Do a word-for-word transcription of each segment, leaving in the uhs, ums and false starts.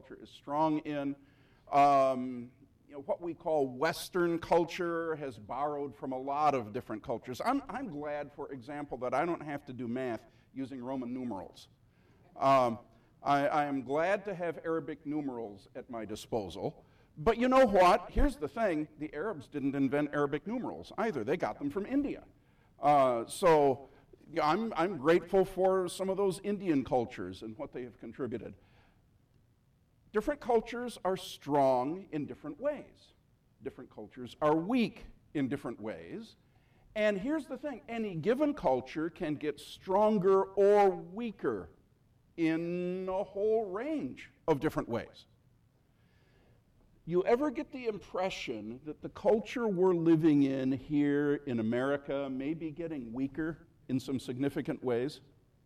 culture is strong in. Um, you know, what we call Western culture has borrowed from a lot of different cultures. I'm, I'm glad, for example, that I don't have to do math using Roman numerals. Um, I, I am glad to have Arabic numerals at my disposal. But you know what? Here's the thing. The Arabs didn't invent Arabic numerals either. They got them from India. Uh, so yeah, I'm, I'm grateful for some of those Indian cultures and what they have contributed. Different cultures are strong in different ways. Different cultures are weak in different ways. And here's the thing. Any given culture can get stronger or weaker in a whole range of different ways. You ever get the impression that the culture we're living in here in America may be getting weaker in some significant ways?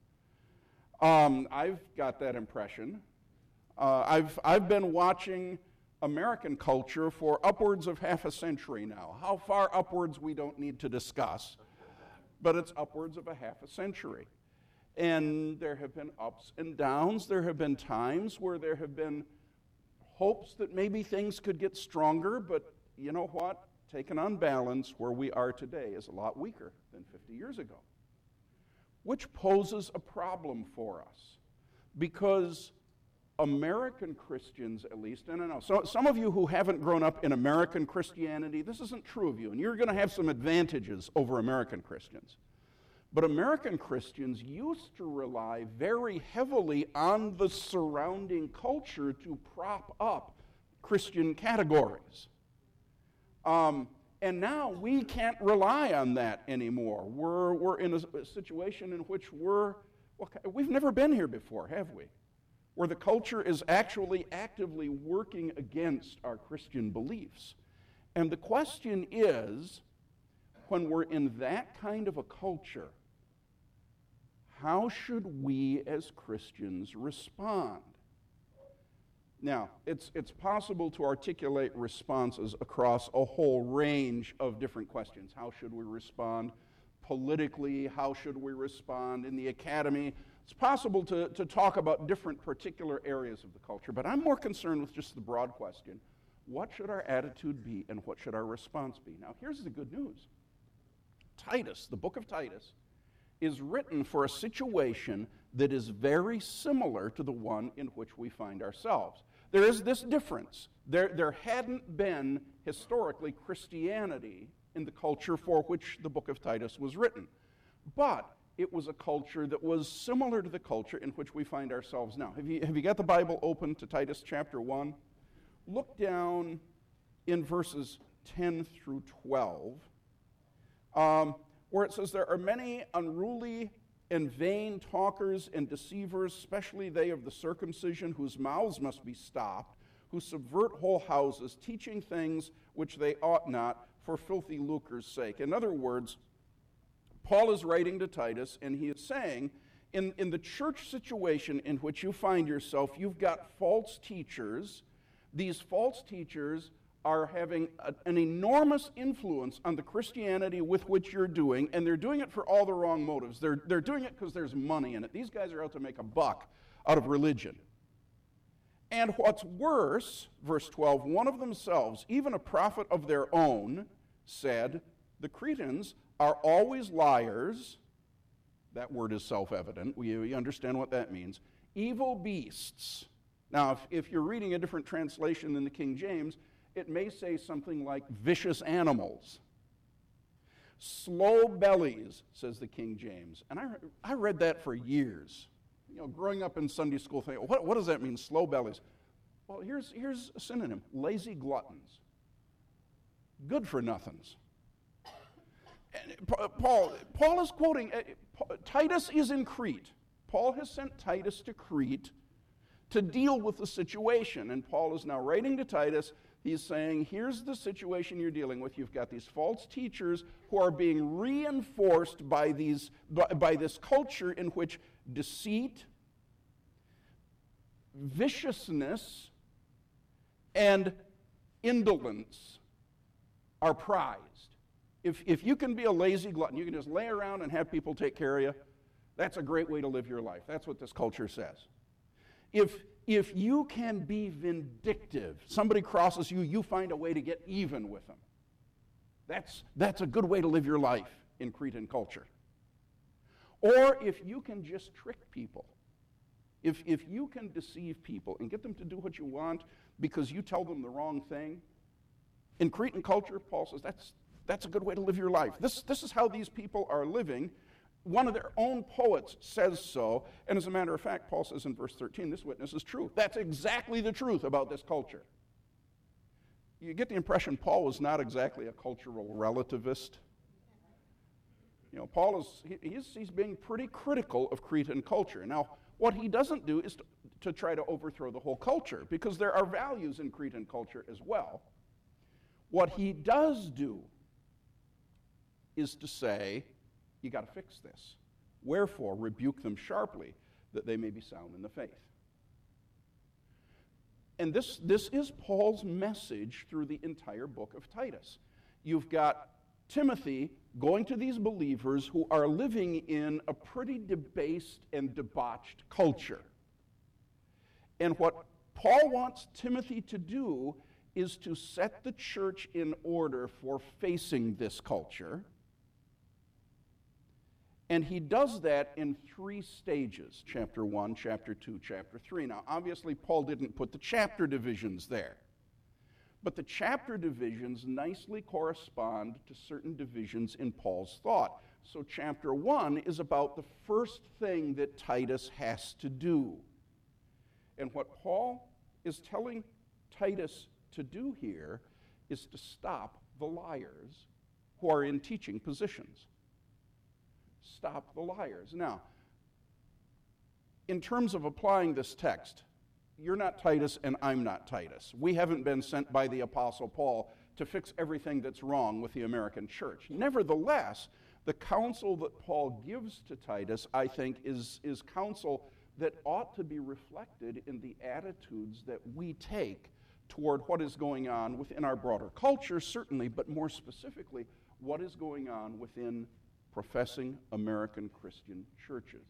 Um, I've got that impression. Uh, I've, I've been watching American culture for upwards of half a century now. How far upwards we don't need to discuss, but it's upwards of a half a century. And there have been ups and downs. There have been times where there have been hopes that maybe things could get stronger, but you know what? Taken on balance, where we are today is a lot weaker than fifty years ago, which poses a problem for us because American Christians, at least, and I know, so some of you who haven't grown up in American Christianity, this isn't true of you, and you're going to have some advantages over American Christians. But American Christians used to rely very heavily on the surrounding culture to prop up Christian categories. Um, and now we can't rely on that anymore. We're, we're in a, a situation in which we're, well, we've never been here before, have we? Where the culture is actually actively working against our Christian beliefs. And the question is, when we're in that kind of a culture, how should we as Christians respond? Now, it's, it's possible to articulate responses across a whole range of different questions. How should we respond politically? How should we respond in the academy? It's possible to, to talk about different particular areas of the culture, but I'm more concerned with just the broad question. What should our attitude be and what should our response be? Now, here's the good news. Titus, the book of Titus, is written for a situation that is very similar to the one in which we find ourselves. There is this difference. There, there hadn't been historically Christianity in the culture for which the book of Titus was written. But it was a culture that was similar to the culture in which we find ourselves now. Have you, have you got the Bible open to Titus chapter one? Look down in verses ten through twelve, um, where it says, there are many unruly and vain talkers and deceivers, especially they of the circumcision, whose mouths must be stopped, who subvert whole houses, teaching things which they ought not, for filthy lucre's sake. In other words, Paul is writing to Titus, and he is saying, in, in the church situation in which you find yourself, you've got false teachers. These false teachers are having a, an enormous influence on the Christianity with which you're doing, and they're doing it for all the wrong motives. They're, they're doing it because there's money in it. These guys are out to make a buck out of religion. And what's worse, verse twelve, one of themselves, even a prophet of their own, said, the Cretans are always liars. That word is self-evident. We, we understand what that means. Evil beasts. Now, if, if you're reading a different translation than the King James, it may say something like vicious animals. Slow bellies, says the King James. And I, I read that for years. You know, growing up in Sunday school, thinking, what, what does that mean, slow bellies? Well, here's, here's a synonym, lazy gluttons. Good for nothings. Paul, Paul is quoting, uh, Titus is in Crete. Paul has sent Titus to Crete to deal with the situation. And Paul is now writing to Titus. He's saying, here's the situation you're dealing with. You've got these false teachers who are being reinforced by, these, by, by this culture in which deceit, viciousness, and indolence are prized. If, if you can be a lazy glutton, you can just lay around and have people take care of you, that's a great way to live your life. That's what this culture says. If, if you can be vindictive, somebody crosses you, you find a way to get even with them. That's, that's a good way to live your life in Cretan culture. Or if you can just trick people, if, if you can deceive people and get them to do what you want because you tell them the wrong thing, in Cretan culture, Paul says that's, that's a good way to live your life. This, this is how these people are living. One of their own poets says so, and as a matter of fact, Paul says in verse thirteen, this witness is true. That's exactly the truth about this culture. You get the impression Paul was not exactly a cultural relativist. You know, Paul is, he, he's, he's being pretty critical of Cretan culture. Now, what he doesn't do is to, to try to overthrow the whole culture, because there are values in Cretan culture as well. What he does do is to say, you got to fix this. Wherefore, rebuke them sharply, that they may be sound in the faith. And this, this is Paul's message through the entire book of Titus. You've got Timothy going to these believers who are living in a pretty debased and debauched culture. And what Paul wants Timothy to do is to set the church in order for facing this culture. And he does that in three stages, chapter one, chapter two, chapter three. Now, obviously, Paul didn't put the chapter divisions there. But the chapter divisions nicely correspond to certain divisions in Paul's thought. So chapter one is about the first thing that Titus has to do. And what Paul is telling Titus to do here is to stop the liars who are in teaching positions. Stop the liars. Now, in terms of applying this text, you're not Titus and I'm not Titus. We haven't been sent by the Apostle Paul to fix everything that's wrong with the American church. Nevertheless, the counsel that Paul gives to Titus, I think, is, is counsel that ought to be reflected in the attitudes that we take toward what is going on within our broader culture, certainly, but more specifically, what is going on within professing American Christian churches.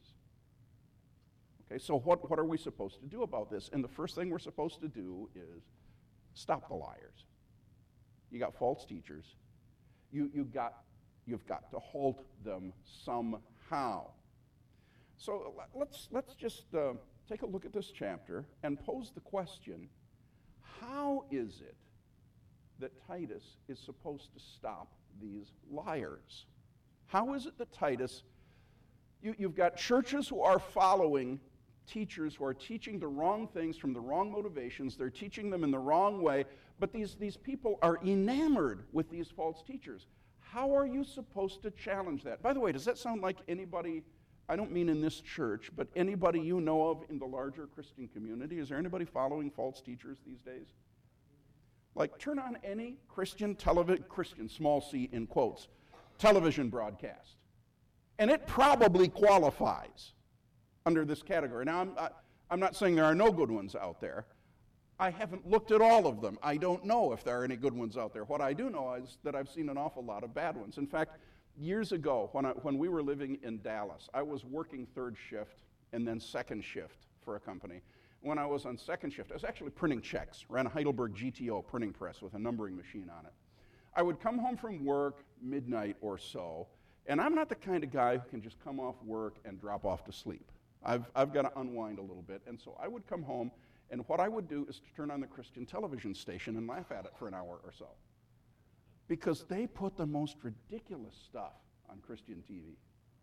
Okay, so what, what are we supposed to do about this? And the first thing we're supposed to do is stop the liars. You got false teachers. You, you got, you've got to halt them somehow. So let's, let's just uh, take a look at this chapter and pose the question, how is it that Titus is supposed to stop these liars? How is it that Titus, you, you've got churches who are following teachers who are teaching the wrong things from the wrong motivations, they're teaching them in the wrong way, but these, these people are enamored with these false teachers. How are you supposed to challenge that? By the way, does that sound like anybody, I don't mean in this church, but anybody you know of in the larger Christian community? Is there anybody following false teachers these days? Like, turn on any Christian television, Christian, small c in quotes, television broadcast, and it probably qualifies under this category. Now, I'm, I, I'm not saying there are no good ones out there. I haven't looked at all of them. I don't know if there are any good ones out there. What I do know is that I've seen an awful lot of bad ones. In fact, years ago, when, I, when we were living in Dallas, I was working third shift and then second shift for a company. When I was on second shift, I was actually printing checks, ran a Heidelberg G T O printing press with a numbering machine on it. I would come home from work midnight or so, and I'm not the kind of guy who can just come off work and drop off to sleep. I've, I've got to unwind a little bit, and so I would come home, and what I would do is to turn on the Christian television station and laugh at it for an hour or so, because they put the most ridiculous stuff on Christian T V.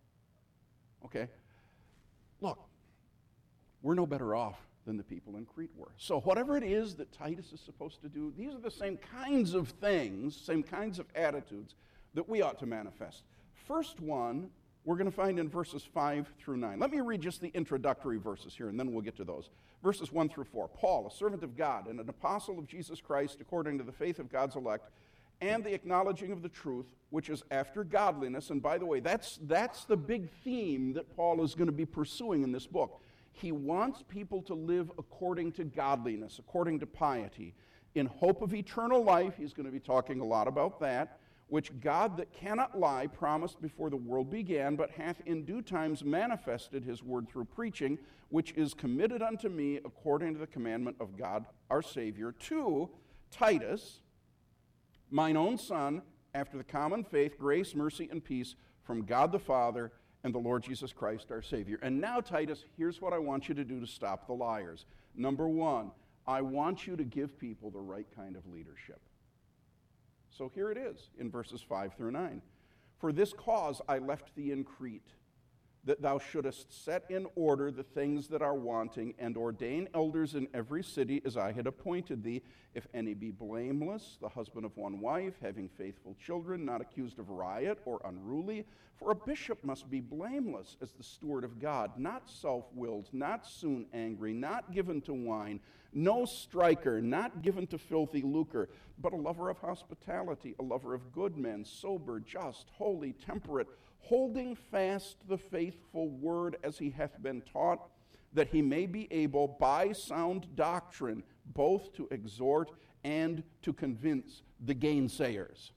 Okay? Look, we're no better off than the people in Crete were. So whatever it is that Titus is supposed to do, these are the same kinds of things, same kinds of attitudes that we ought to manifest. First one, we're going to find in verses five through nine. Let me read just the introductory verses here, and then we'll get to those. Verses one through four. Paul, a servant of God and an apostle of Jesus Christ, according to the faith of God's elect, and the acknowledging of the truth, which is after godliness. And by the way, that's, that's the big theme that Paul is going to be pursuing in this book. He wants people to live according to godliness, according to piety, in hope of eternal life. He's going to be talking a lot about that, which God that cannot lie promised before the world began, but hath in due times manifested his word through preaching, which is committed unto me according to the commandment of God our Savior, to Titus, mine own son, after the common faith, grace, mercy, and peace from God the Father and the Lord Jesus Christ our Savior. And now, Titus, here's what I want you to do to stop the liars. Number one, I want you to give people the right kind of leadership. So here it is in verses five through nine. For this cause I left thee in Crete, that thou shouldest set in order the things that are wanting, and ordain elders in every city as I had appointed thee. If any be blameless, the husband of one wife, having faithful children, not accused of riot or unruly. For a bishop must be blameless as the steward of God, not self-willed, not soon angry, not given to wine, no striker, not given to filthy lucre, but a lover of hospitality, a lover of good men, sober, just, holy, temperate, holding fast the faithful word as he hath been taught, that he may be able by sound doctrine both to exhort and to convince the gainsayers.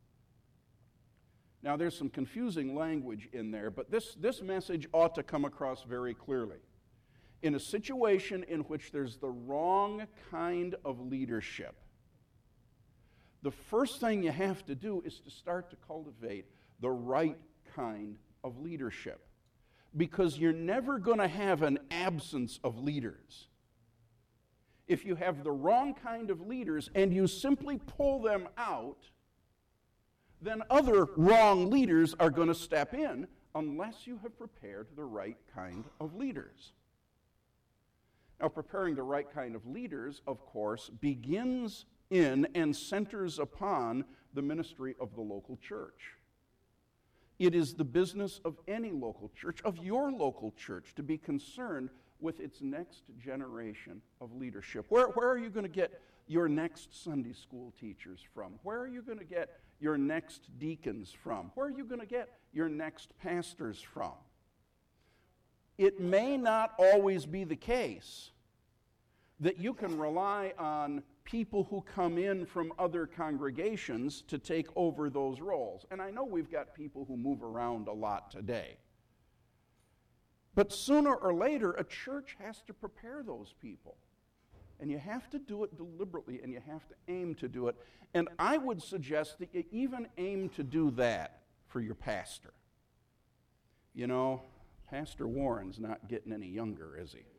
Now, there's some confusing language in there, but this, this message ought to come across very clearly. In a situation in which there's the wrong kind of leadership, the first thing you have to do is to start to cultivate the right kind of leadership, because you're never going to have an absence of leaders. If you have the wrong kind of leaders and you simply pull them out, then other wrong leaders are going to step in unless you have prepared the right kind of leaders. Now, preparing the right kind of leaders, of course, begins in and centers upon the ministry of the local church. It is the business of any local church, of your local church, to be concerned with its next generation of leadership. Where, where are you going to get your next Sunday school teachers from? Where are you going to get your next deacons from? Where are you going to get your next pastors from? It may not always be the case that you can rely on people who come in from other congregations to take over those roles. And I know we've got people who move around a lot today. But sooner or later, a church has to prepare those people. And you have to do it deliberately, and you have to aim to do it. And I would suggest that you even aim to do that for your pastor. You know, Pastor Warren's not getting any younger, is he?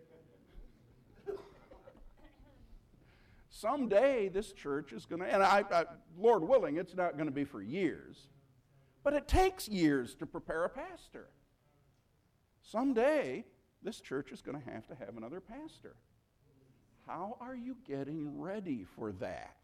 Someday this church is going to, and I, I, Lord willing, it's not going to be for years, but it takes years to prepare a pastor. Someday this church is going to have to have another pastor. How are you getting ready for that?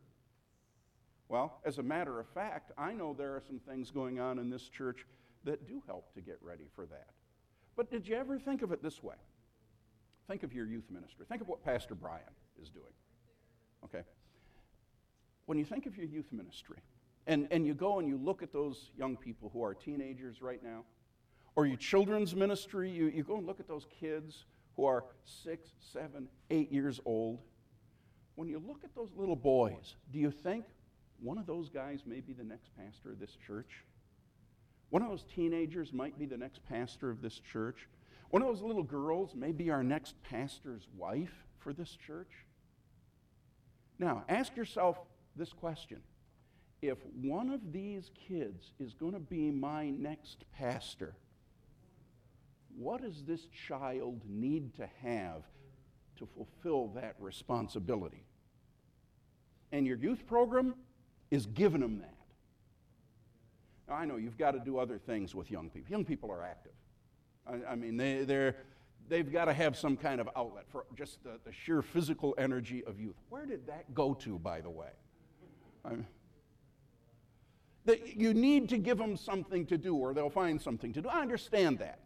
Well, as a matter of fact, I know there are some things going on in this church that do help to get ready for that. But did you ever think of it this way? Think of your youth ministry. Think of what Pastor Brian is doing. Okay? When you think of your youth ministry, and, and you go and you look at those young people who are teenagers right now, or your children's ministry, you, you go and look at those kids who are six, seven, eight years old. When you look at those little boys, do you think one of those guys may be the next pastor of this church? One of those teenagers might be the next pastor of this church? One of those little girls may be our next pastor's wife for this church? Now, ask yourself this question. If one of these kids is going to be my next pastor, what does this child need to have to fulfill that responsibility? And your youth program is giving them that. Now, I know you've got to do other things with young people. Young people are active. I, I mean, they, they're, they've got to have some kind of outlet for just the, the sheer physical energy of youth. Where did that go to, by the way? I mean, that you need to give them something to do, or they'll find something to do. I understand that.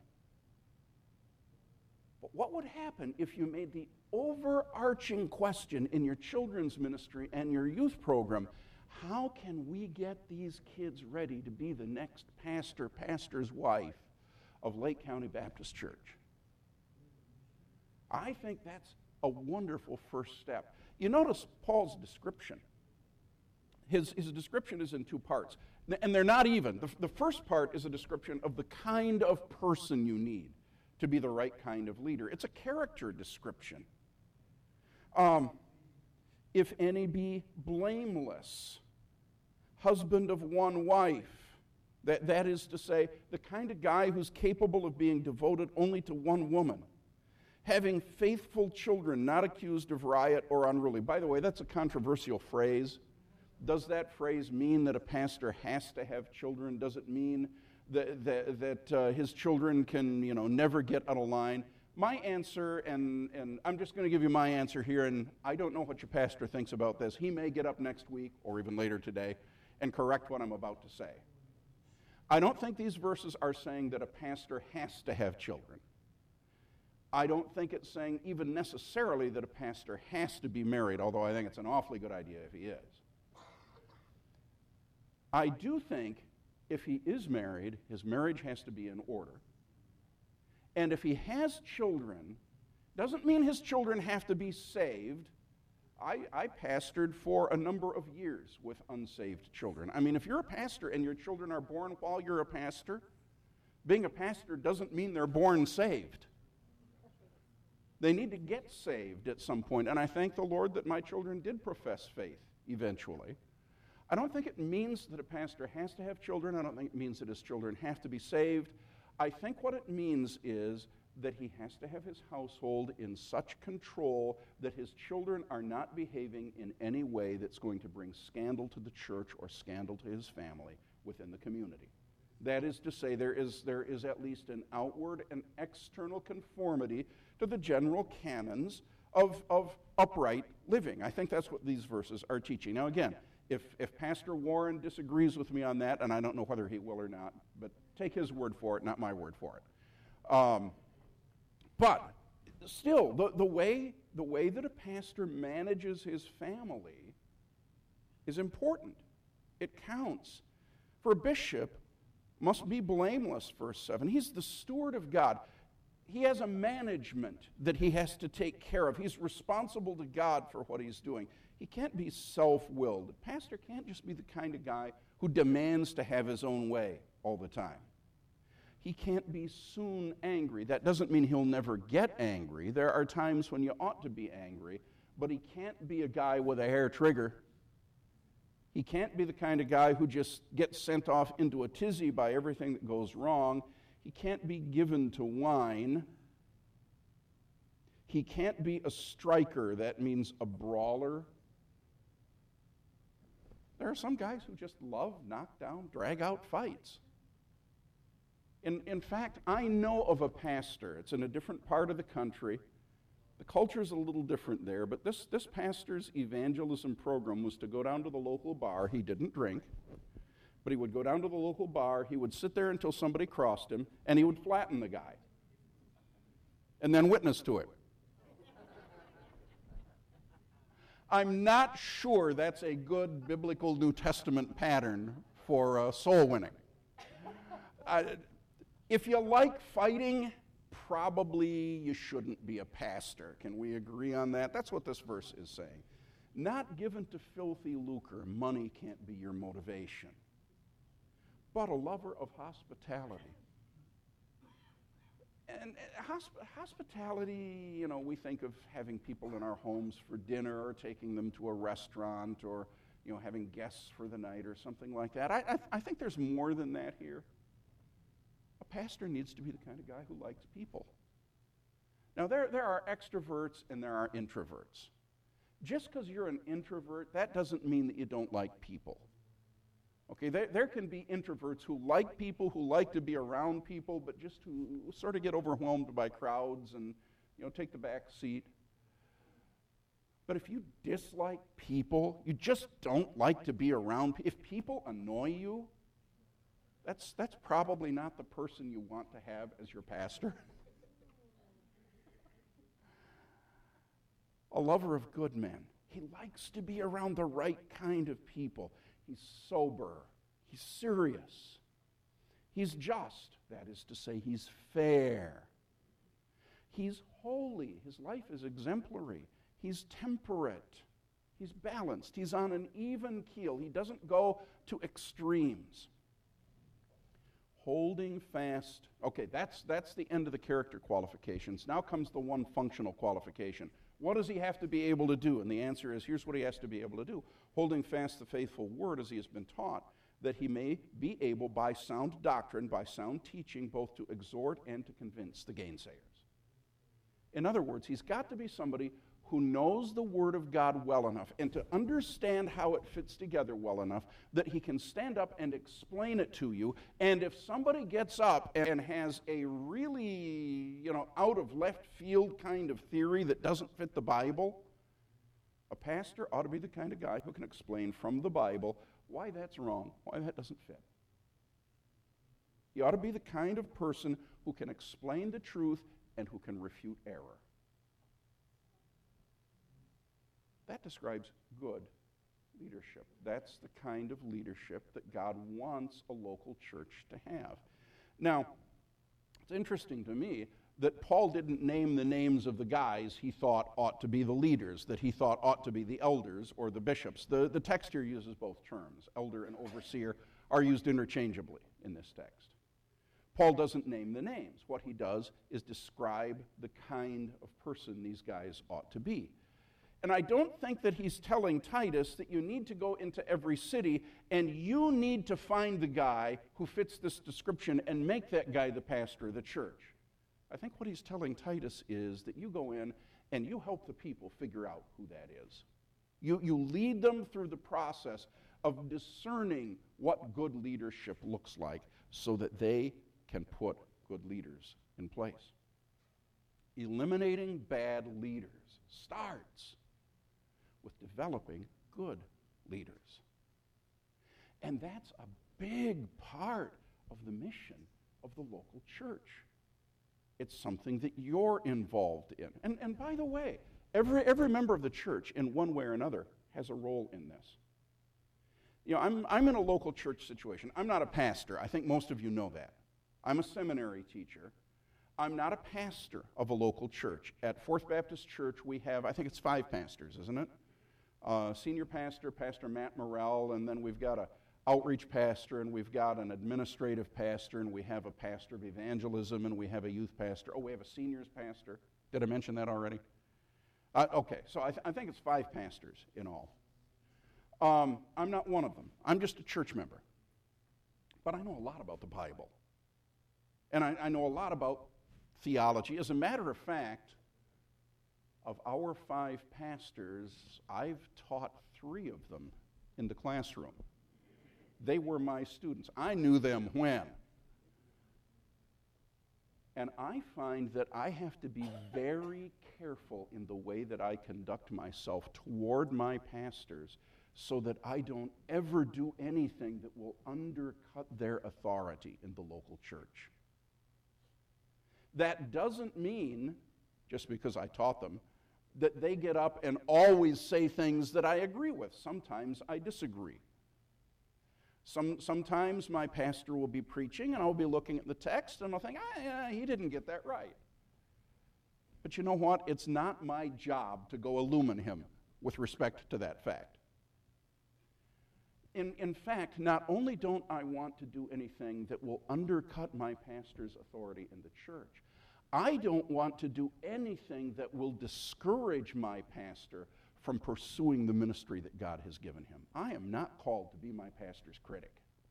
But what would happen if you made the overarching question in your children's ministry and your youth program, how can we get these kids ready to be the next pastor, pastor's wife of Lake County Baptist Church? I think that's a wonderful first step. You notice Paul's description. his, his description is in two parts. And they're not even. The, the first part is a description of the kind of person you need to be the right kind of leader. It's a character description. Um, if any be blameless, husband of one wife, that, that is to say, the kind of guy who's capable of being devoted only to one woman, having faithful children, not accused of riot or unruly. By the way, that's a controversial phrase. Does that phrase mean that a pastor has to have children? Does it mean that, that, that uh, his children can, you know, never get out of line? My answer, and, and I'm just going to give you my answer here, and I don't know what your pastor thinks about this. He may get up next week or even later today and correct what I'm about to say. I don't think these verses are saying that a pastor has to have children. I don't think it's saying even necessarily that a pastor has to be married, although I think it's an awfully good idea if he is. I do think if he is married, his marriage has to be in order. And if he has children, doesn't mean his children have to be saved. I, I pastored for a number of years with unsaved children. I mean, if you're a pastor and your children are born while you're a pastor, being a pastor doesn't mean they're born saved. They need to get saved at some point, and I thank the Lord that my children did profess faith eventually. I don't think it means that a pastor has to have children. I don't think it means that his children have to be saved. I think what it means is that he has to have his household in such control that his children are not behaving in any way that's going to bring scandal to the church or scandal to his family within the community. That is to say, there is, there is at least an outward and external conformity to the general canons of, of upright living. I think that's what these verses are teaching. Now again, if, if Pastor Warren disagrees with me on that, and I don't know whether he will or not, but take his word for it, not my word for it. Um, but still, the, the, way, the way that a pastor manages his family is important. It counts. For a bishop, must be blameless, verse seven. He's the steward of God. He has a management that he has to take care of. He's responsible to God for what he's doing. He can't be self-willed. A pastor can't just be the kind of guy who demands to have his own way all the time. He can't be soon angry. That doesn't mean he'll never get angry. There are times when you ought to be angry, but he can't be a guy with a hair trigger. He can't be the kind of guy who just gets sent off into a tizzy by everything that goes wrong. He can't be given to wine. He can't be a striker. That means a brawler. There are some guys who just love knock-down, drag-out fights. In, in fact, I know of a pastor. It's in a different part of the country. The culture is a little different there, but this, this pastor's evangelism program was to go down to the local bar. He didn't drink, but he would go down to the local bar. He would sit there until somebody crossed him, and he would flatten the guy and then witness to it. I'm not sure that's a good biblical New Testament pattern for uh, soul winning. Uh, if you like fighting, probably you shouldn't be a pastor. Can we agree on that? That's what this verse is saying. Not given to filthy lucre. Money can't be your motivation. But a lover of hospitality. And hosp- hospitality, you know, we think of having people in our homes for dinner or taking them to a restaurant or, you know, having guests for the night or something like that. I, I, I think there's more than that here. A pastor needs to be the kind of guy who likes people. Now, there, there are extroverts and there are introverts. Just because you're an introvert, that doesn't mean that you don't like people. Okay, there, there can be introverts who like people, who like to be around people, but just who sort of get overwhelmed by crowds and, you know, take the back seat. But if you dislike people, you just don't like to be around people. If people annoy you, that's, that's probably not the person you want to have as your pastor. A lover of good men. He likes to be around the right kind of people. He's sober. He's serious. He's just. That is to say, he's fair. He's holy. His life is exemplary. He's temperate. He's balanced. He's on an even keel. He doesn't go to extremes. Holding fast. Okay, that's, that's the end of the character qualifications. Now comes the one functional qualification. What does he have to be able to do? And the answer is, here's what he has to be able to do. Holding fast the faithful word as he has been taught, that he may be able by sound doctrine, by sound teaching, both to exhort and to convince the gainsayers. In other words, he's got to be somebody who knows the Word of God well enough and to understand how it fits together well enough that he can stand up and explain it to you. And if somebody gets up and has a really, you know, out of left field kind of theory that doesn't fit the Bible, a pastor ought to be the kind of guy who can explain from the Bible why that's wrong, why that doesn't fit. He ought to be the kind of person who can explain the truth and who can refute error. That describes good leadership. That's the kind of leadership that God wants a local church to have. Now, it's interesting to me that Paul didn't name the names of the guys he thought ought to be the leaders, that he thought ought to be the elders or the bishops. The, the text here uses both terms. Elder and overseer are used interchangeably in this text. Paul doesn't name the names. What he does is describe the kind of person these guys ought to be. And I don't think that he's telling Titus that you need to go into every city and you need to find the guy who fits this description and make that guy the pastor of the church. I think what he's telling Titus is that you go in and you help the people figure out who that is. You, you lead them through the process of discerning what good leadership looks like so that they can put good leaders in place. Eliminating bad leaders starts with developing good leaders. And that's a big part of the mission of the local church. It's something that you're involved in. And, and by the way, every, every member of the church, in one way or another, has a role in this. You know, I'm, I'm in a local church situation. I'm not a pastor. I think most of you know that. I'm a seminary teacher. I'm not a pastor of a local church. At Fourth Baptist Church, we have, I think it's five pastors, isn't it? Uh, senior pastor, Pastor Matt Morrell, and then we've got a outreach pastor, and we've got an administrative pastor, and we have a pastor of evangelism, and we have a youth pastor. Oh, we have a seniors pastor. Did I mention that already? Uh, okay, so I, th- I think it's five pastors in all. Um, I'm not one of them. I'm just a church member. But I know a lot about the Bible. And I, I know a lot about theology. As a matter of fact, of our five pastors, I've taught three of them in the classroom. They were my students. I knew them when. And I find that I have to be very careful in the way that I conduct myself toward my pastors so that I don't ever do anything that will undercut their authority in the local church. That doesn't mean, just because I taught them, that they get up and always say things that I agree with. Sometimes I disagree. Some, sometimes my pastor will be preaching and I'll be looking at the text and I'll think, ah, yeah, he didn't get that right. But you know what? It's not my job to go illumine him with respect to that fact. In, in fact, not only don't I want to do anything that will undercut my pastor's authority in the church, I don't want to do anything that will discourage my pastor from pursuing the ministry that God has given him. I am not called to be my pastor's critic.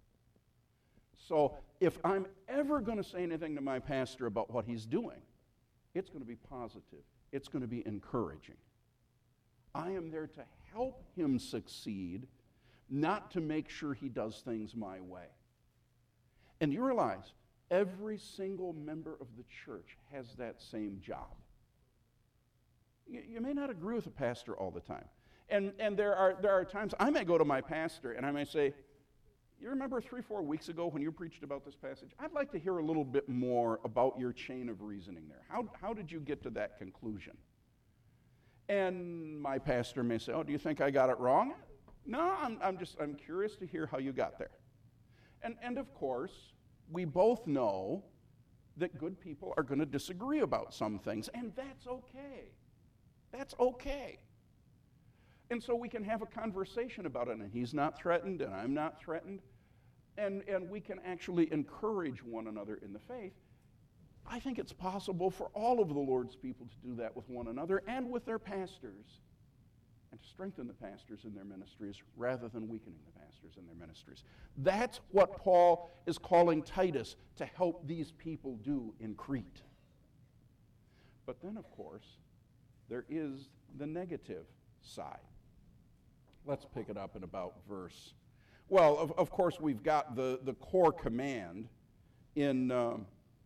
So if I'm ever going to say anything to my pastor about what he's doing, it's going to be positive. It's going to be encouraging. I am there to help him succeed, not to make sure he does things my way. And you realize, every single member of the church has that same job. You, you may not agree with the pastor all the time. And, and there are, there are times I may go to my pastor and I may say, you remember three, four weeks ago when you preached about this passage? I'd like to hear a little bit more about your chain of reasoning there. How, how did you get to that conclusion? And my pastor may say, oh, do you think I got it wrong? No, I'm, I'm just, I'm curious to hear how you got there. And, and of course, we both know that good people are going to disagree about some things, and that's okay. That's okay. And so we can have a conversation about it, and he's not threatened, and I'm not threatened, and, and we can actually encourage one another in the faith. I think it's possible for all of the Lord's people to do that with one another and with their pastors, and to strengthen the pastors in their ministries rather than weakening the pastors in their ministries. That's what Paul is calling Titus to help these people do in Crete. But then, of course, there is the negative side. Let's pick it up in about verse. Well, of, of course, we've got the, the core command in, um,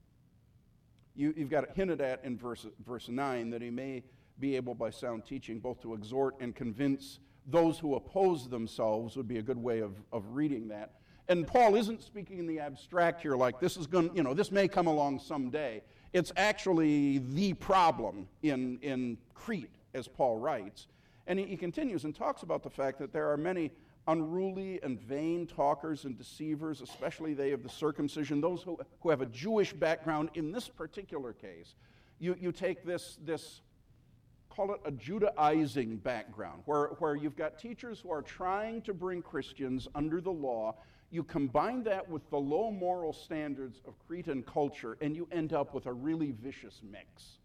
you, you've got it hinted at in verse, verse nine, that he may be able by sound teaching both to exhort and convince those who oppose themselves, would be a good way of, of reading that. And Paul isn't speaking in the abstract here, like this is going, you know, this may come along someday. It's actually the problem in, in Crete, as Paul writes. And he, he continues and talks about the fact that there are many unruly and vain talkers and deceivers, especially they of the circumcision, those who, who have a Jewish background. In this particular case, you, you take this, this, call it a Judaizing background, where, where you've got teachers who are trying to bring Christians under the law. You combine that with the low moral standards of Cretan culture, and you end up with a really vicious mix.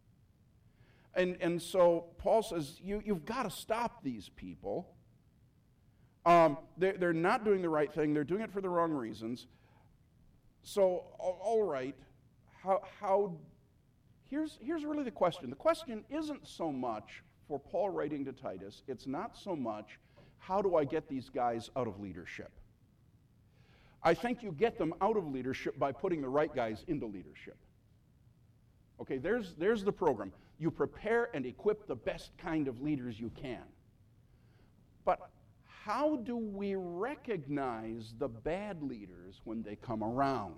And, and so Paul says, you, you've got to stop these people. Um, they're, they're not doing the right thing. They're doing it for the wrong reasons. So, all right, how, how here's, here's really the question. The question isn't so much for Paul writing to Titus. It's not so much, how do I get these guys out of leadership? I think you get them out of leadership by putting the right guys into leadership. Okay, there's, there's the program. You prepare and equip the best kind of leaders you can. But how do we recognize the bad leaders when they come around?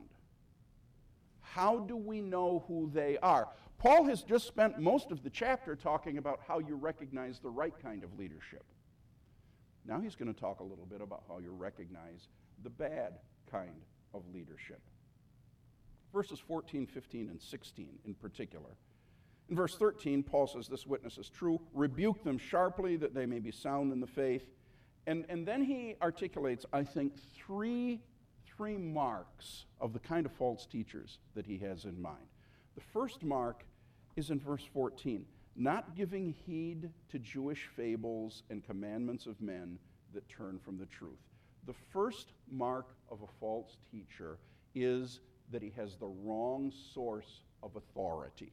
How do we know who they are? Paul has just spent most of the chapter talking about how you recognize the right kind of leadership. Now he's going to talk a little bit about how you recognize the bad kind of leadership. Verses fourteen, fifteen, and sixteen in particular. In verse thirteen, Paul says, this witness is true. Rebuke them sharply that they may be sound in the faith. And, and then he articulates, I think, three, three marks of the kind of false teachers that he has in mind. The first mark is in verse fourteen, not giving heed to Jewish fables and commandments of men that turn from the truth. The first mark of a false teacher is that he has the wrong source of authority.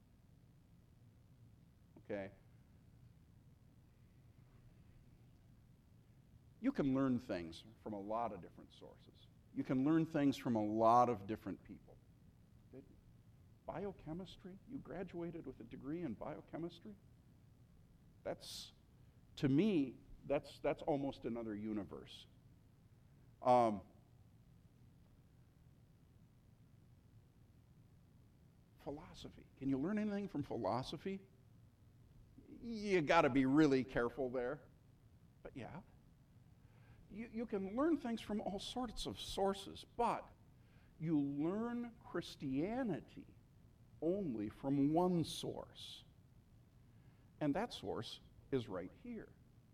Okay? You can learn things from a lot of different sources. You can learn things from a lot of different people. Biochemistry? You graduated with a degree in biochemistry? That's, to me, that's, that's almost another universe. Um, philosophy. Can you learn anything from philosophy? You got to be really careful there. But yeah. You, you can learn things from all sorts of sources, but you learn Christianity only from one source. And that source is right here.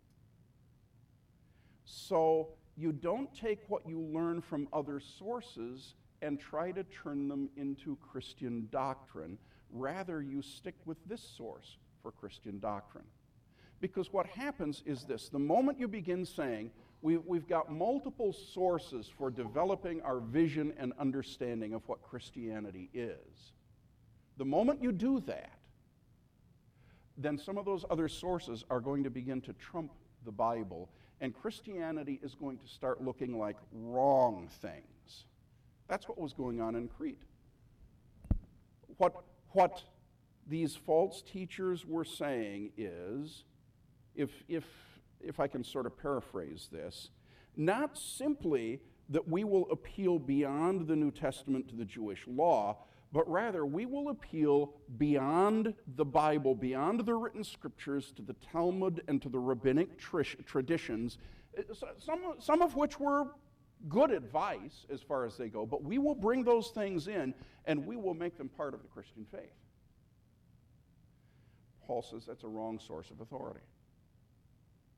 So you don't take what you learn from other sources and try to turn them into Christian doctrine. Rather, you stick with this source for Christian doctrine. Because what happens is this. The moment you begin saying, we, we've got multiple sources for developing our vision and understanding of what Christianity is, the moment you do that, then some of those other sources are going to begin to trump the Bible, and Christianity is going to start looking like wrong things. That's what was going on in Crete. What, what these false teachers were saying is, if, if, if I can sort of paraphrase this, not simply that we will appeal beyond the New Testament to the Jewish law, but rather we will appeal beyond the Bible, beyond the written scriptures, to the Talmud and to the rabbinic trish, traditions, some, some of which were good advice as far as they go, but we will bring those things in and we will make them part of the Christian faith. Paul says that's a wrong source of authority.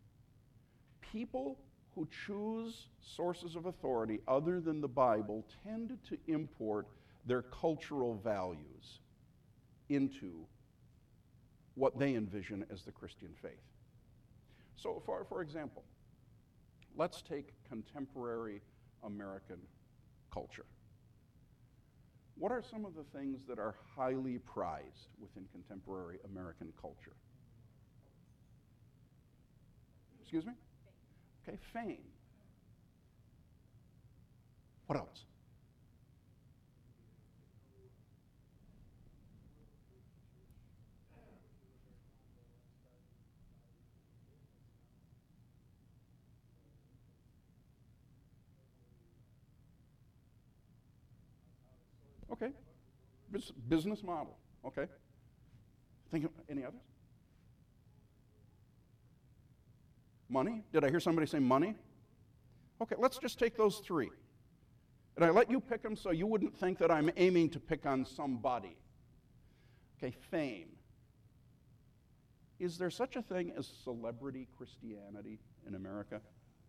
people who choose sources of authority other than the Bible tend to import their cultural values into what they envision as the Christian faith. So, for, for example, let's take contemporary American culture. What are some of the things that are highly prized within contemporary American culture? Excuse me? Okay, fame. What else? Okay. Bus- business model. Okay. Think of any others? Money? Did I hear somebody say money? Okay, let's just take those three. And I let you pick them so you wouldn't think that I'm aiming to pick on somebody. Okay, fame. Is there such a thing as celebrity Christianity in America?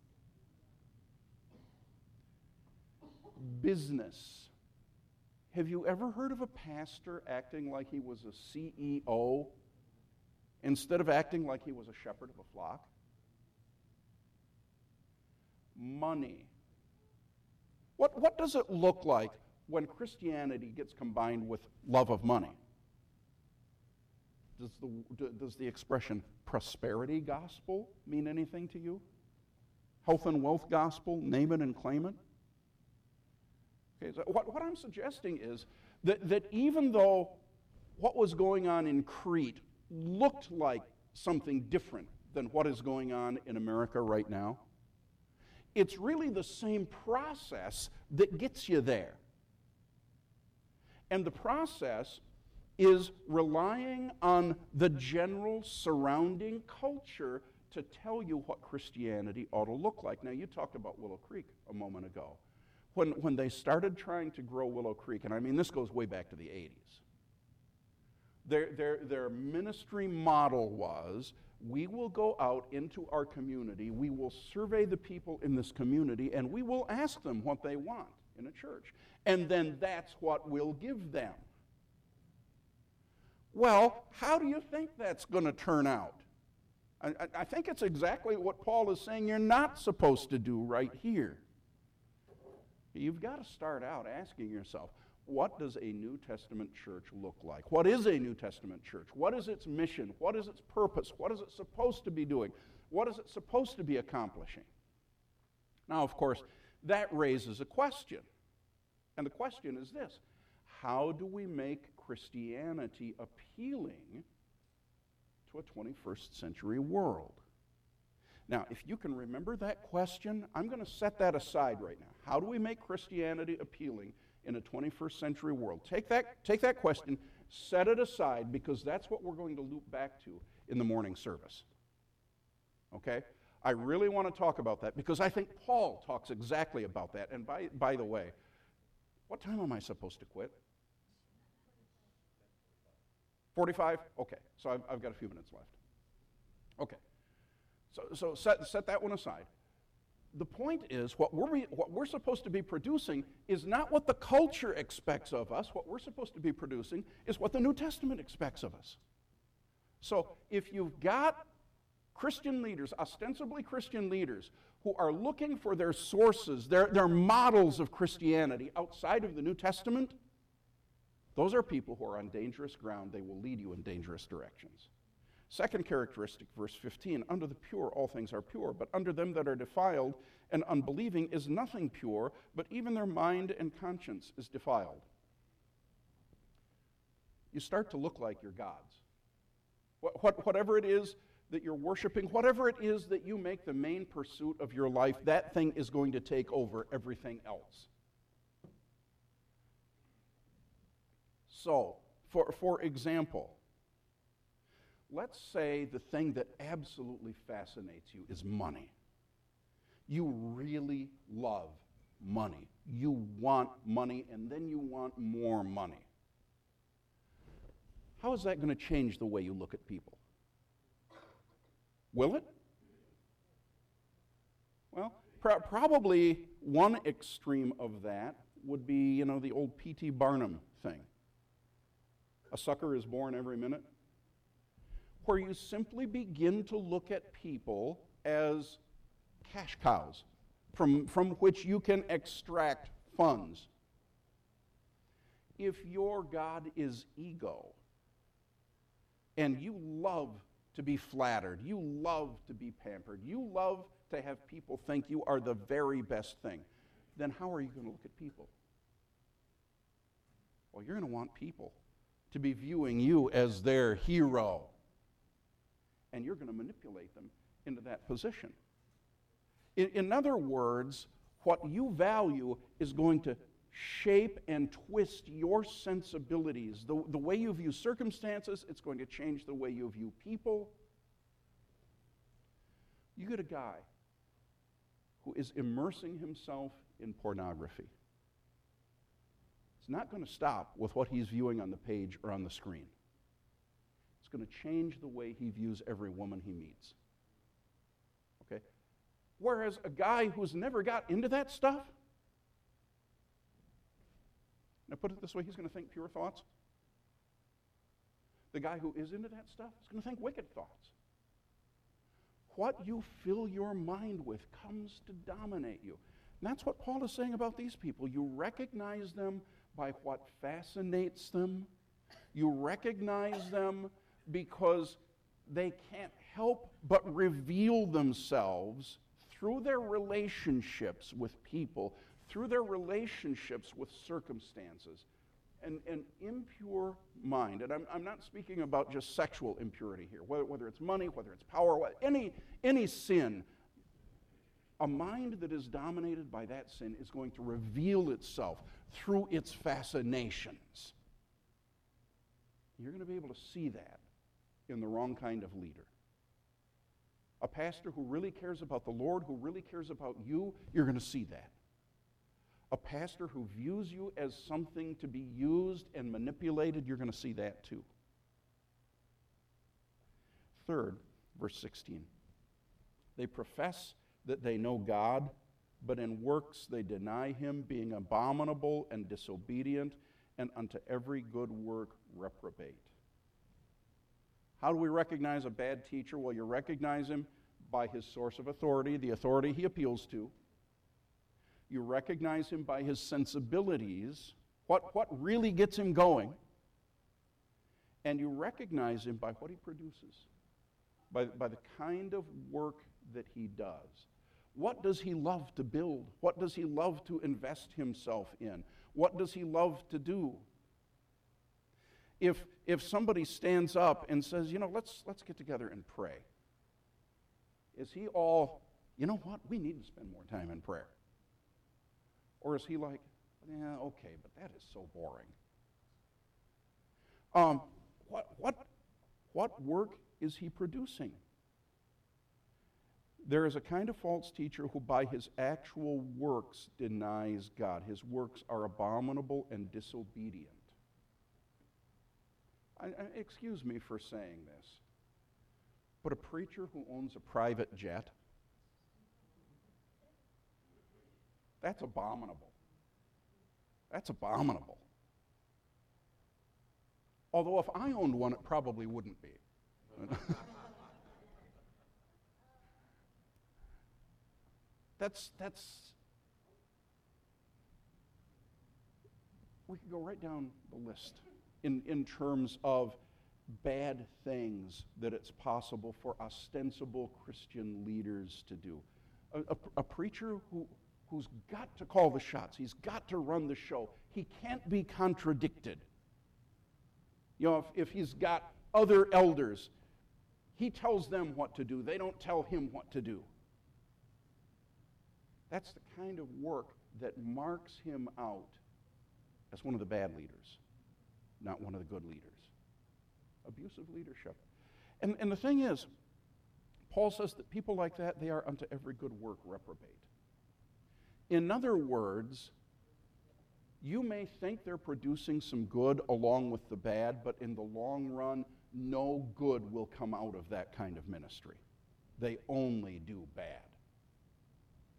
Business. Have you ever heard of a pastor acting like he was a C E O instead of acting like he was a shepherd of a flock? Money. What, what does it look like when Christianity gets combined with love of money? Does the, does the expression prosperity gospel mean anything to you? Health and wealth gospel, name it and claim it? Okay, so what, what I'm suggesting is that, that even though what was going on in Crete looked like something different than what is going on in America right now, it's really the same process that gets you there. And the process is relying on the general surrounding culture to tell you what Christianity ought to look like. Now, you talked about Willow Creek a moment ago. When, when they started trying to grow Willow Creek, and I mean this goes way back to the eighties, their, their, their ministry model was, we will go out into our community, we will survey the people in this community, and we will ask them what they want in a church. And then that's what we'll give them. Well, how do you think that's going to turn out? I, I think it's exactly what Paul is saying you're not supposed to do right here. You've got to start out asking yourself, what does a New Testament church look like? What is a New Testament church? What is its mission? What is its purpose? What is it supposed to be doing? What is it supposed to be accomplishing? Now, of course, that raises a question. And the question is this: how do we make Christianity appealing to a twenty-first century world? Now, if you can remember that question, I'm going to set that aside right now. How do we make Christianity appealing in a twenty-first century world? Take that, take that question, set it aside, because that's what we're going to loop back to in the morning service. Okay? I really want to talk about that because I think Paul talks exactly about that. And by, by the way, what time am I supposed to quit? forty-five? Okay, so I've, I've got a few minutes left. Okay. So, so set, set that one aside. The point is, what we're, what we're supposed to be producing is not what the culture expects of us. What we're supposed to be producing is what the New Testament expects of us. So if you've got Christian leaders, ostensibly Christian leaders, who are looking for their sources, their, their models of Christianity outside of the New Testament, those are people who are on dangerous ground. They will lead you in dangerous directions. Second characteristic, verse fifteen, under the pure all things are pure, but under them that are defiled and unbelieving is nothing pure, but even their mind and conscience is defiled. You start to look like your gods. What, what, whatever it is that you're worshiping, whatever it is that you make the main pursuit of your life, that thing is going to take over everything else. So, for, for example, let's say the thing that absolutely fascinates you is money. You really love money. You want money, and then you want more money. How is that going to change the way you look at people? Will it? Well, pro- probably one extreme of that would be, you know, the old P T Barnum thing. A sucker is born every minute. Where you simply begin to look at people as cash cows from, from which you can extract funds. If your God is ego, and you love to be flattered, you love to be pampered, you love to have people think you are the very best thing, then how are you going to look at people? Well, you're going to want people to be viewing you as their hero. And you're going to manipulate them into that position. In, in other words, what you value is going to shape and twist your sensibilities. The, the way you view circumstances, it's going to change the way you view people. You get a guy who is immersing himself in pornography. It's not going to stop with what he's viewing on the page or on the screen. It's going to change the way he views every woman he meets. Okay? Whereas a guy who's never got into that stuff, now put it this way, he's going to think pure thoughts. The guy who is into that stuff is going to think wicked thoughts. What you fill your mind with comes to dominate you. And that's what Paul is saying about these people. You recognize them by what fascinates them. You recognize them because they can't help but reveal themselves through their relationships with people, through their relationships with circumstances. An, an impure mind, and I'm, I'm not speaking about just sexual impurity here, whether, whether it's money, whether it's power, any, any sin, a mind that is dominated by that sin is going to reveal itself through its fascinations. You're going to be able to see that in the wrong kind of leader. A pastor who really cares about the Lord, who really cares about you, you're going to see that. A pastor who views you as something to be used and manipulated, you're going to see that too. Third, verse sixteen. They profess that they know God, but in works they deny him, being abominable and disobedient, and unto every good work reprobate. How do we recognize a bad teacher? Well, you recognize him by his source of authority, the authority he appeals to. You recognize him by his sensibilities, what, what really gets him going. And you recognize him by what he produces, by, by the kind of work that he does. What does he love to build? What does he love to invest himself in? What does he love to do? If, if somebody stands up and says, you know, let's, let's get together and pray, is he all, you know what, we need to spend more time in prayer? Or is he like, yeah, okay, but that is so boring. Um, what, what, what work is he producing? There is a kind of false teacher who by his actual works denies God. His works are abominable and disobedient. I, I, excuse me for saying this, but a preacher who owns a private jet, that's abominable. That's abominable. Although if I owned one, it probably wouldn't be. that's, that's, we could go right down the list in, in terms of bad things that it's possible for ostensible Christian leaders to do. A, a, a preacher who, who's got to call the shots. He's got to run the show. He can't be contradicted. You know, if, if he's got other elders, he tells them what to do. They don't tell him what to do. That's the kind of work that marks him out as one of the bad leaders, not one of the good leaders. Abusive leadership. And, and the thing is, Paul says that people like that, they are unto every good work reprobate. In other words, you may think they're producing some good along with the bad, but in the long run, no good will come out of that kind of ministry. They only do bad.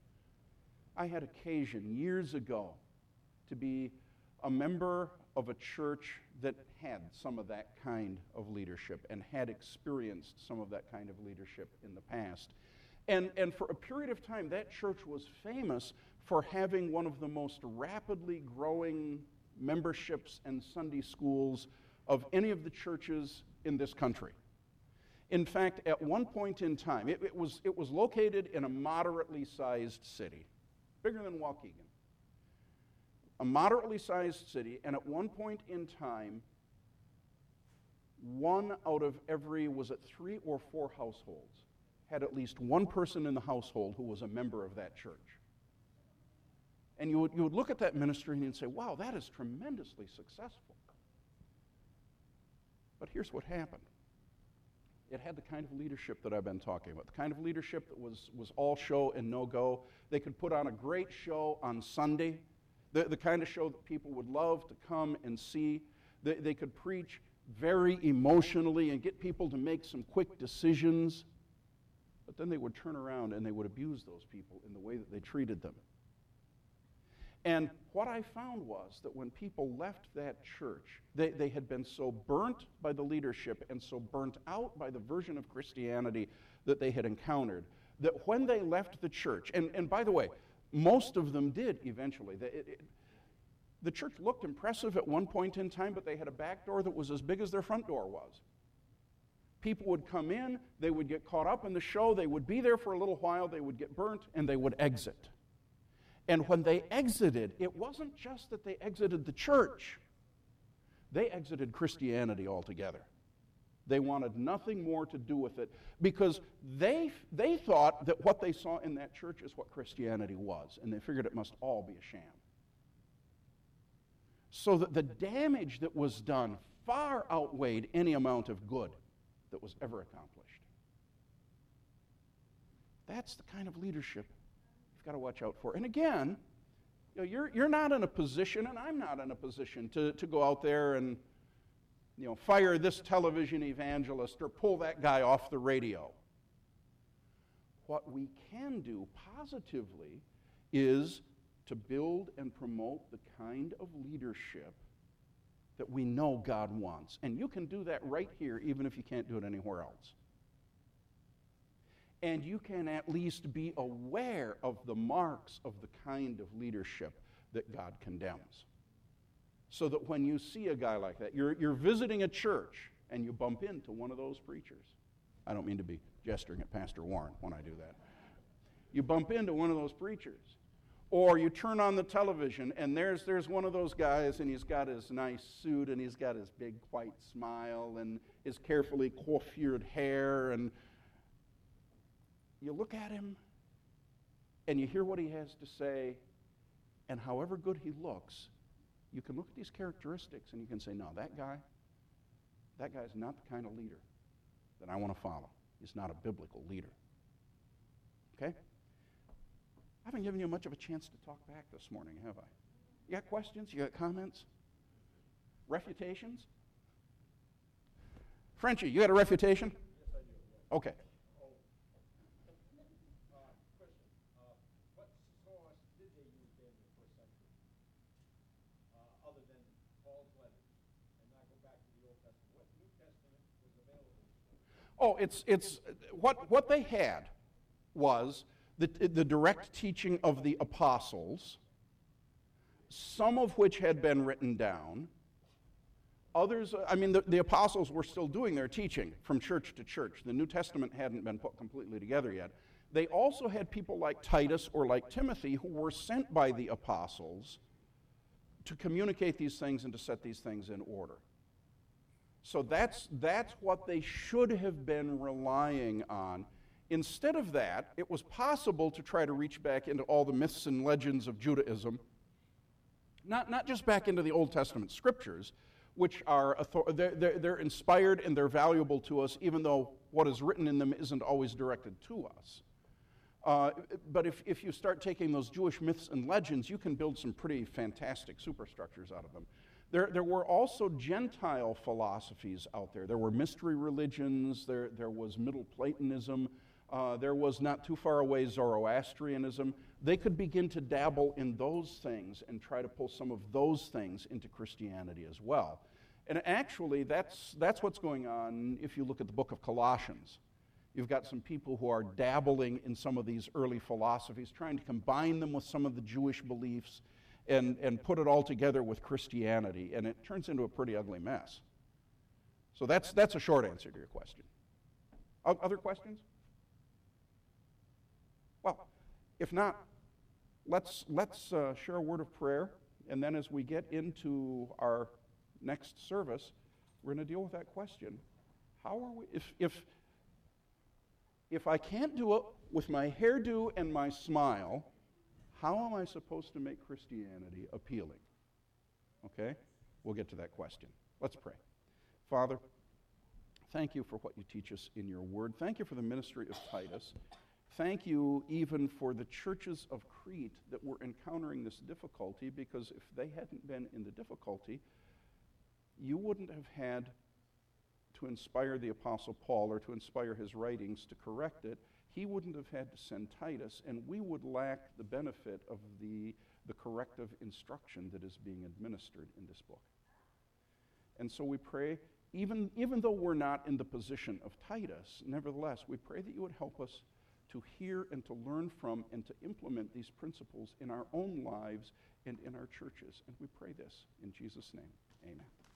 I had occasion years ago to be a member of a church that had some of that kind of leadership and had experienced some of that kind of leadership in the past. And, and for a period of time, that church was famous for having one of the most rapidly growing memberships and Sunday schools of any of the churches in this country. In fact, at one point in time, it, it, was, it was located in a moderately sized city, bigger than Waukegan. A moderately sized city, and at one point in time, one out of every, was it three or four households, had at least one person in the household who was a member of that church. And you would, you would look at that ministry and you'd say, wow, that is tremendously successful. But here's what happened. It had the kind of leadership that I've been talking about, the kind of leadership that was, was all show and no go. They could put on a great show on Sunday, the, the kind of show that people would love to come and see. They, they could preach very emotionally and get people to make some quick decisions. But then they would turn around and they would abuse those people in the way that they treated them. And what I found was that when people left that church, they, they had been so burnt by the leadership and so burnt out by the version of Christianity that they had encountered, that when they left the church, and, and by the way, most of them did eventually. They, it, it, the church looked impressive at one point in time, but they had a back door that was as big as their front door was. People would come in, they would get caught up in the show, they would be there for a little while, they would get burnt, and they would exit. And when they exited, it wasn't just that they exited the church. They exited Christianity altogether. They wanted nothing more to do with it because they, they thought that what they saw in that church is what Christianity was, and they figured it must all be a sham. So that the damage that was done far outweighed any amount of good that was ever accomplished. That's the kind of leadership you've got to watch out for. And again, you know, you're, you're not in a position, and I'm not in a position, to, to go out there and you know, fire this television evangelist or pull that guy off the radio. What we can do positively is to build and promote the kind of leadership that we know God wants. And you can do that right here, even if you can't do it anywhere else. And you can at least be aware of the marks of the kind of leadership that God condemns. So that when you see a guy like that, you're, you're visiting a church and you bump into one of those preachers. I don't mean to be gesturing at Pastor Warren when I do that. You bump into one of those preachers. Or you turn on the television and there's, there's one of those guys and he's got his nice suit and he's got his big white smile and his carefully coiffured hair, and you look at him and you hear what he has to say, and however good he looks, you can look at these characteristics and you can say, no, that guy, that guy's not the kind of leader that I want to follow. He's not a biblical leader. Okay? I haven't given you much of a chance to talk back this morning, have I? You got questions? You got comments? Refutations? Frenchie, you got a refutation? Yes, I do. Yeah. Okay. Oh. Uh, question. Uh, what source did they use then in the first century? Uh, other than Paul's letters, and not go back to the Old Testament. What New Testament was available? Oh, it's it's what what they had was the the direct teaching of the apostles, some of which had been written down. Others, I mean, the, the apostles were still doing their teaching from church to church. The New Testament hadn't been put completely together yet. They also had people like Titus or like Timothy who were sent by the apostles to communicate these things and to set these things in order. So that's, that's what they should have been relying on. Instead of that, it was possible to try to reach back into all the myths and legends of Judaism, not, not just back into the Old Testament scriptures, which are, they're, they're, they're inspired and they're valuable to us, even though what is written in them isn't always directed to us. Uh, but if, if you start taking those Jewish myths and legends, you can build some pretty fantastic superstructures out of them. There, there were also Gentile philosophies out there. There were mystery religions, there, there was Middle Platonism, Uh, there was not too far away Zoroastrianism. They could begin to dabble in those things and try to pull some of those things into Christianity as well. And actually, that's, that's what's going on if you look at the book of Colossians. You've got some people who are dabbling in some of these early philosophies, trying to combine them with some of the Jewish beliefs and, and put it all together with Christianity, and it turns into a pretty ugly mess. So that's, that's a short answer to your question. O- other questions? Well, if not, let's, let's uh, share a word of prayer, and then as we get into our next service, we're going to deal with that question. How are we, if, if, if I can't do it with my hairdo and my smile, how am I supposed to make Christianity appealing? Okay? We'll get to that question. Let's pray. Father, thank you for what you teach us in your word. Thank you for the ministry of Titus. Thank you even for the churches of Crete that were encountering this difficulty, because if they hadn't been in the difficulty, you wouldn't have had to inspire the Apostle Paul or to inspire his writings to correct it. He wouldn't have had to send Titus, and we would lack the benefit of the, the corrective instruction that is being administered in this book. And so we pray, even, even though we're not in the position of Titus, nevertheless, we pray that you would help us to hear and to learn from and to implement these principles in our own lives and in our churches. And we pray this in Jesus' name. Amen.